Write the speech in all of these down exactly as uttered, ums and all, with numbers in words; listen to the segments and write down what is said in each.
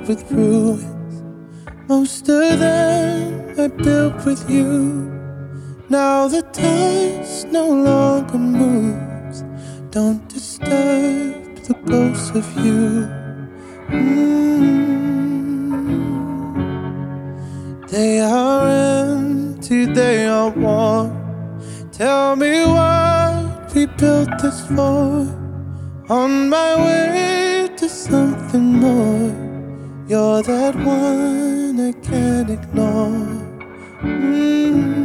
with ruins. Most of them I built with you. Now the dust no longer moves. Don't disturb the ghosts of you. mm. They are empty, they are warm. Tell me what we built this for. On my way to something more. You're that one I can't ignore. mm.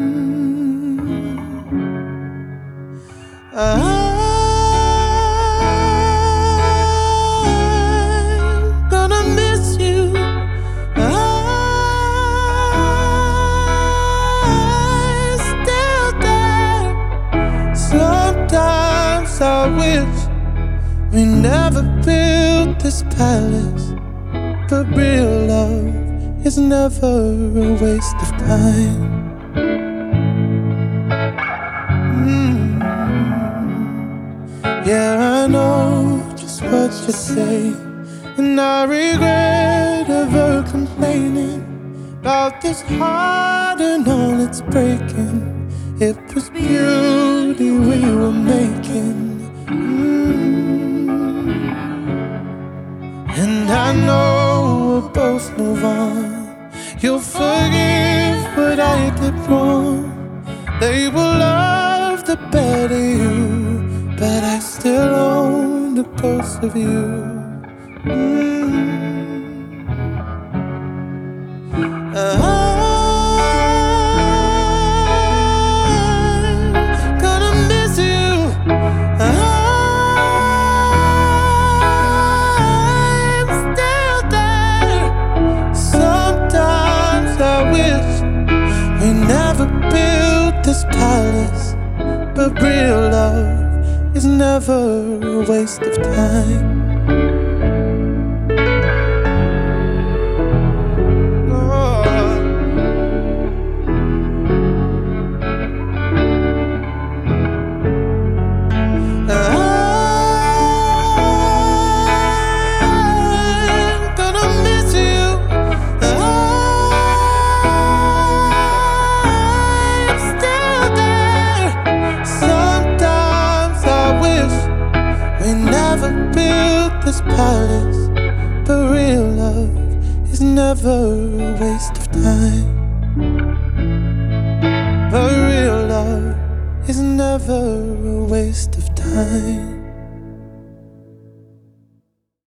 I'm gonna miss you. I'm still there. Sometimes I wish we never built this palace. But real love is never a waste of time. mm. Yeah, I know just what you say, and I regret ever complaining about this heart and all it's breaking. It was beauty we were making. mm. And I know we'll both move on. You'll forgive what I did wrong. They will love the better you, but I still own the ghost of you. mm. I'm gonna miss you. I'm still there. Sometimes I wish we never built this palace. But real love is never a waste of time. This palace, but real love is never a waste of time. But real love is never a waste of time.